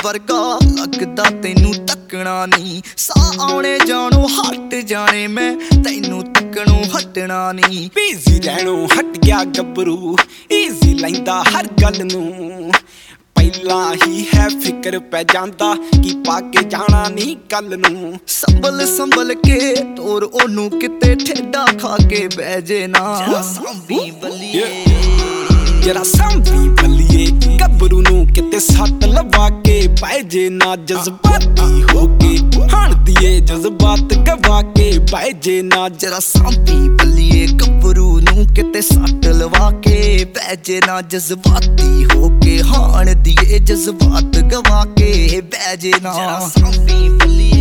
वर्गा लगदा तैनू तकना नहीं साह आने जानो हट जाने मैं तैनू तकनों हटना नहीं बिजी रहनों हट गया गबरू ईजी लैंदा हर गल नूं पहला ही है फिक्र पै जांदा कि पाके जाना नहीं कल नूं संभल संभल के तोर ओनू किते ठेडा खा के बह जे ना सांभी बलिए जरा सांभी बलिए गबरू नूं किते सट लवा के पै जे ना जज्बाती होके हाण दिए जज्बात गवा के पै जे ना जरा सांभी बलिए गबरू नूं किते सट लवा के पै जे ना जज्बाती होके हाण दिए जज्बात गवा के बह जे ना सांभी बलिए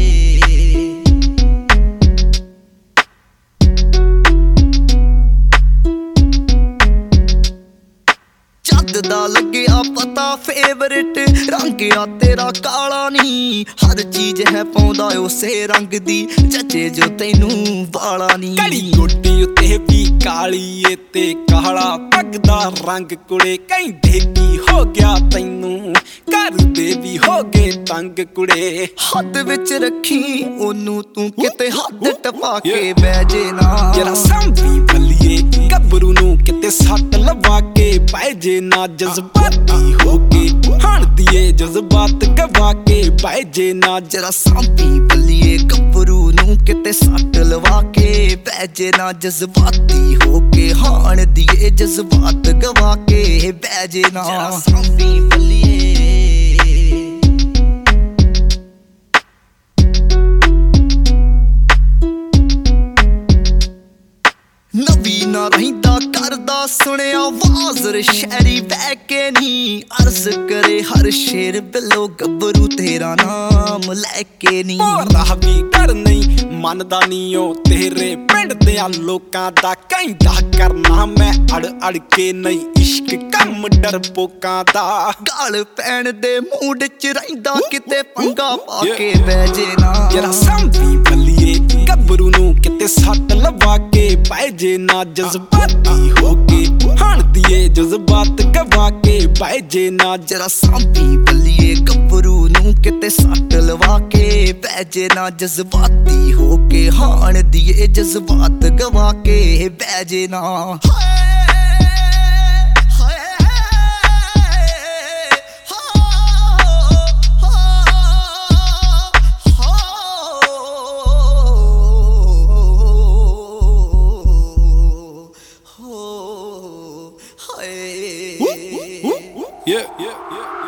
दा लग्या पता फेवरेट रंग आ तेरा काला नी हर चीज है पाउंदा उसे रंग दी जचे जो तैनू वाला नी कड़ी गोटी उत्ते भी काली ए ते काला पगदा रंग कुड़े कहंदे की हो गया तैनू कर दे भी हो गए तंग कुड़े हद विच रखी ओनू तू किते हद टपा के बह जे ना जरा सांभी बलिए गबरू नूं किते सट लवा के पै जे ना जज्बाती होके हाण दिए जज्बात गवा के पै जे ना जरा सांभी बलिए गबरू नूं किते सट लवा के पै जे ना जज्बाती होके हाण दिए जज्बात गवा के बह जे ना सांभी बलिए नवी ना रहिंदा करदा सुनिया वाज़र शहरी बह के नी अर्ज करे हर शेर बिलो गबरू तेरा नाम लैके नी मोरा भी डर नहीं मनदा नी ओ तेरे पिंड दियां लोकां दा कहंदा करना मैं अड़ अड़ के नहीं इश्क कम डरपोकां दा गाल पैण दे मूड च रहिंदा किते पंगा पा के बह जे ना जरा सांभी बलिए गबरू नूं किते सट लवा के पै जे ना जज्बाती होके हाण दिए जज्बात गवा के पै जे ना जरा सांभी बलिए गबरू नूं किते सट लवा के पै जे ना जज्बाती होके हाण दिए जज्बात गवा के बह जे ना Yeah.